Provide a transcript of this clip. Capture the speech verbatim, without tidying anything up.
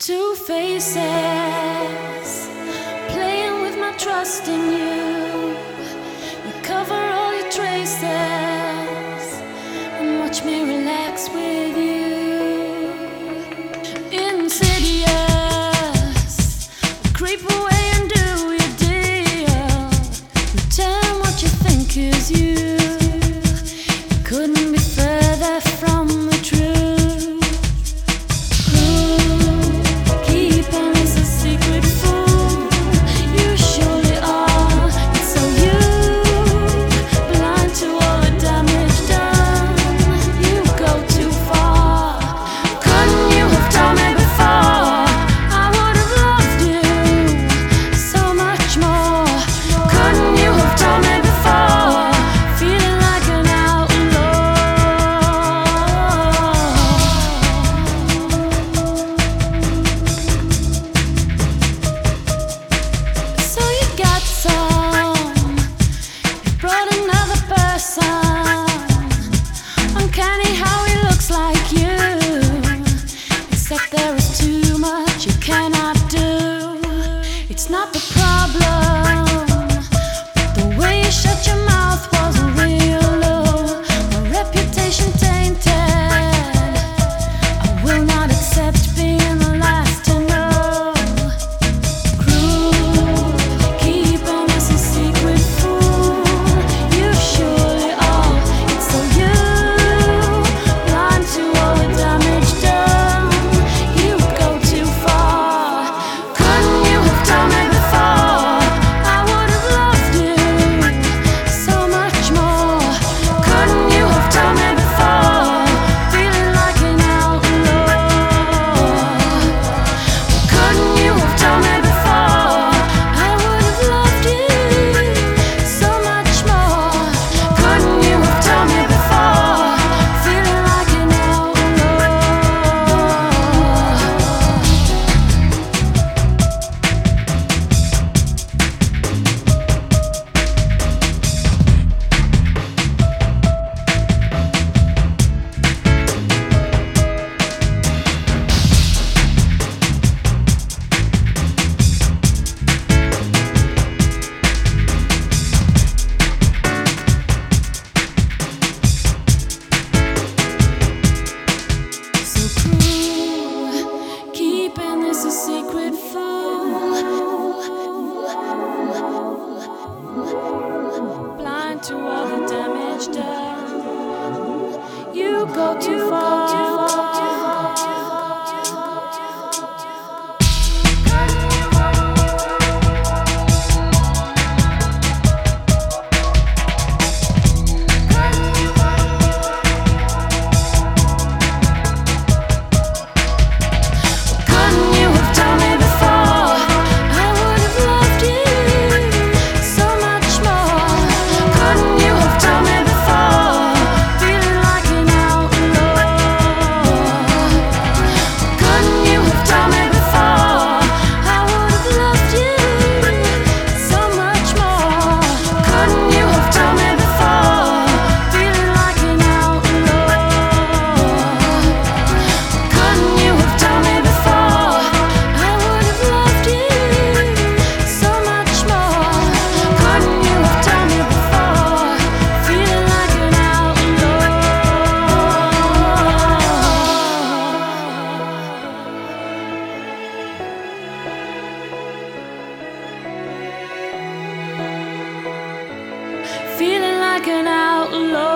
Two faces, playing with my trust in you. You cover all your traces and watch me relax with you. Insidious, creep away and do your deal. Pretend what you think is you. You couldn't be further from the truth. Uncanny how he looks like you, except there is too much you cannot do. It's not the problem, but the way you shut your mouth wasn't real low. My reputation tainted, I will not accept being the last to know. Cruel, keeping us a secret, fool. You surely are, it's so you. A secret fool, blind to all the damage done. You go too far. Feeling like an outlaw.